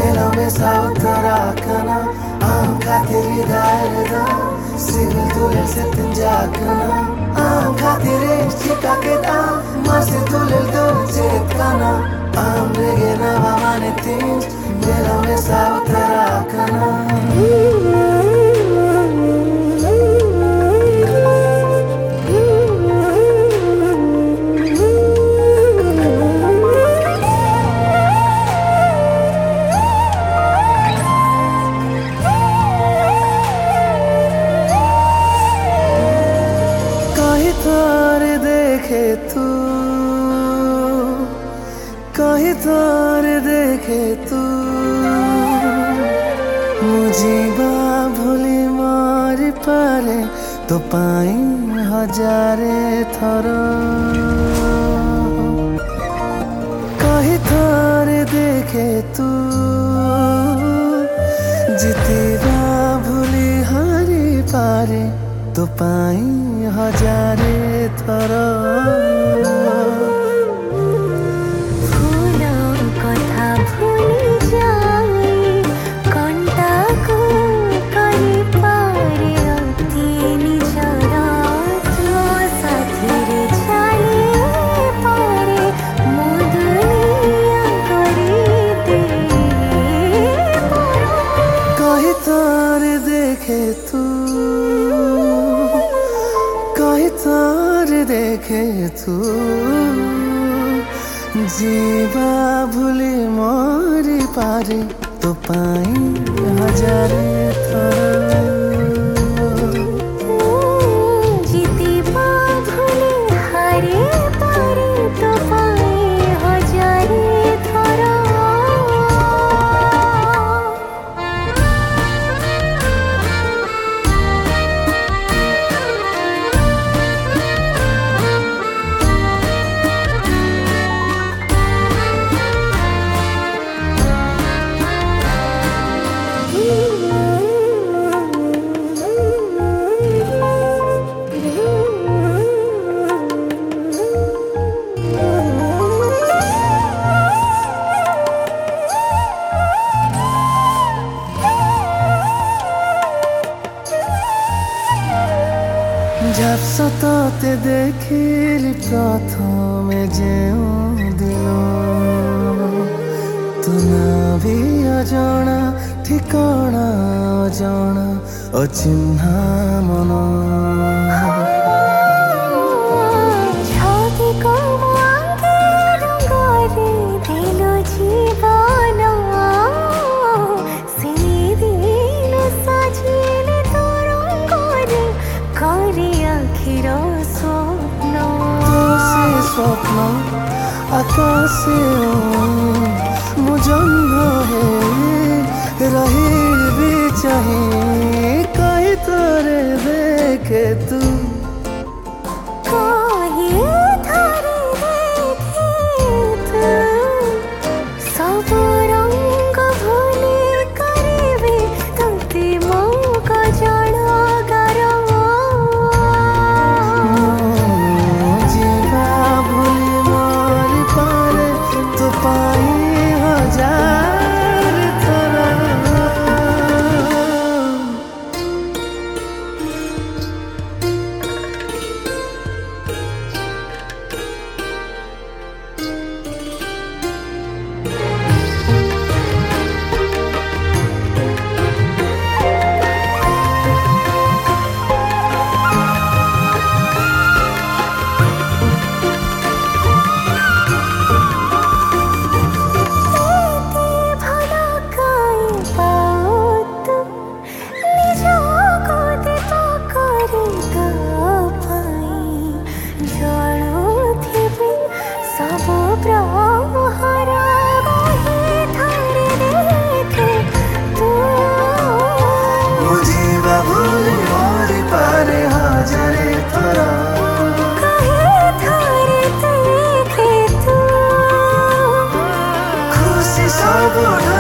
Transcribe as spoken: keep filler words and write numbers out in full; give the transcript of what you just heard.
मेलों में साउथरा कना आम खातिर दायरदा सिविल तुले से तिंजा कना आम खातिर चिका के ता मासे तुले दो चेत कना आम रेगे ना वामाने तिंज मेलों में साउथरा कना तारे देखे तू कहीं तारे देखे तू मुझे बा भूली मारी पारे तो पाई हजारे थर कहीं तारे देखे तू जीतीबा भूली हारी पारे तो पाई हजारे थर फूल कथा भूली जाए कंटा को करी पारे अति निजर तो साथी रे जाए पारे मो दुनिया करी दे कहीं तारे देखे तू कहीं तारे देखे तू जीवा भूली मोरी पारी तो पाई हजारे थर जीतीबा भूली हारे पारे तो पाई हजारे थर जब सतते देखिली प्रथमे जेउ दिन तू ना भी अजणा ठिकाना अजणा अचिन्हा मन छाती को आगे रंगरे दिलो जीवन से दिल सजिले तो रंगरे करे आखिर स्वप्न तो से स्वप्न आकाशे मु जन्म है रही भी चाहिए कहीं तोरे देखे तू कहीं थारे देखे तू सब रंग भूली करिबे तोते मौका जाना गरम जीवा भूली मोरी पारे तो पाई हजार थर सब